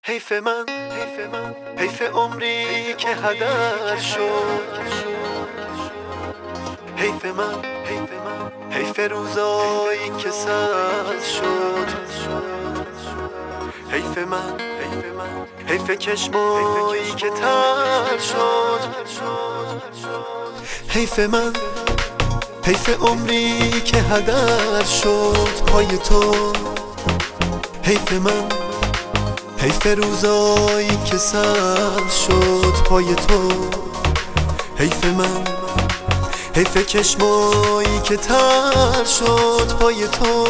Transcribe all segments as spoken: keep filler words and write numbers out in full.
حیف من حیف من حیف عمری که هدر شد. حیف من حیف من حیف روزایی که سرد شد. حیف من حیف من حیف چشمایی که تر شد. حیف من حیف عمری که هدر شد پای تو. حیف من حیف روزایی که سر شد پای تو. حیف من حیف چشمایی که تر شد پای تو.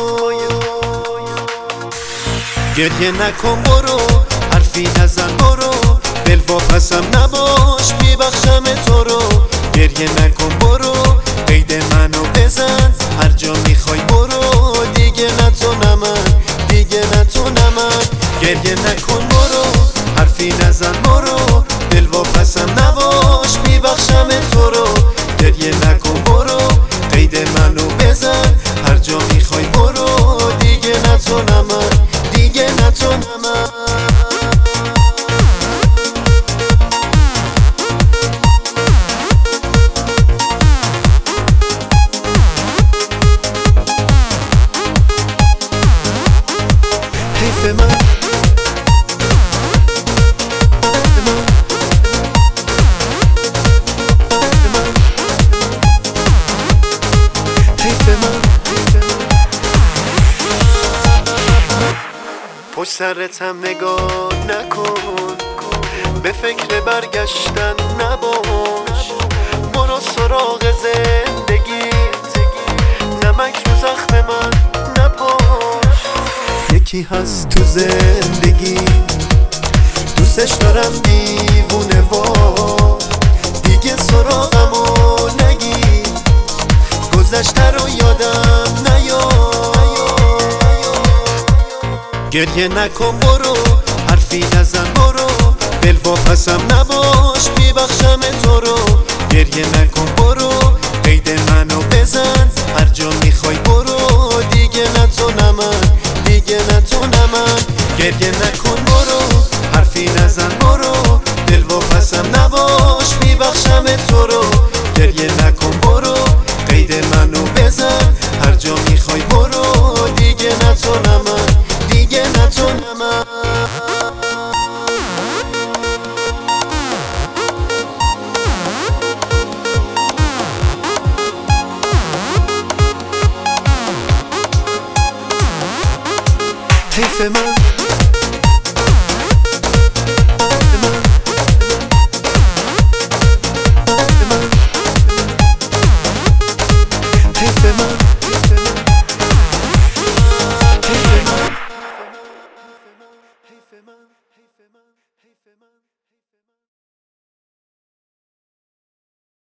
گریه نکن برو، حرفی نزن برو، دل واپسم نباش میبخشم تو رو. گریه نکن برو، قید منو بزن، هر جا میخوای برو، دیگه نتونم من، دیگه نتونم من. گریه نکن برو، حرفی نزن برو، دل واپسم نباش میبخشم تو رو. گریه نکن برو، قید منو بزن، هر جا میخوای برو، دیگه نتونم من، دیگه نتونم من. حیف من پشت سرتم نگاه نکن، به فکر برگشتن نباش. برو سراغ زندگی، نمک رو زخم من نپاش. یکی هست تو زندگی دوستش دارم دیوونه وا، دیگه سراغمو نگی، گذشته رو یادم نیار. گریه نکن برو، حرفی نزن برو، دل واپسم نباش میبخشم تو رو. گریه نکن برو، قید منو بزن، هر جا میخوای برو، دیگه نتونم من، دیگه نتونم من. گریه نکن برو، حرفی نزن برو، دل واپسم نباش میبخشم تو رو. گریه نکن برو، قید منو بزن، هر جا میخوای برو، دیگه نتونم من، دیگه نتونم من. حیف من حیف من حیف من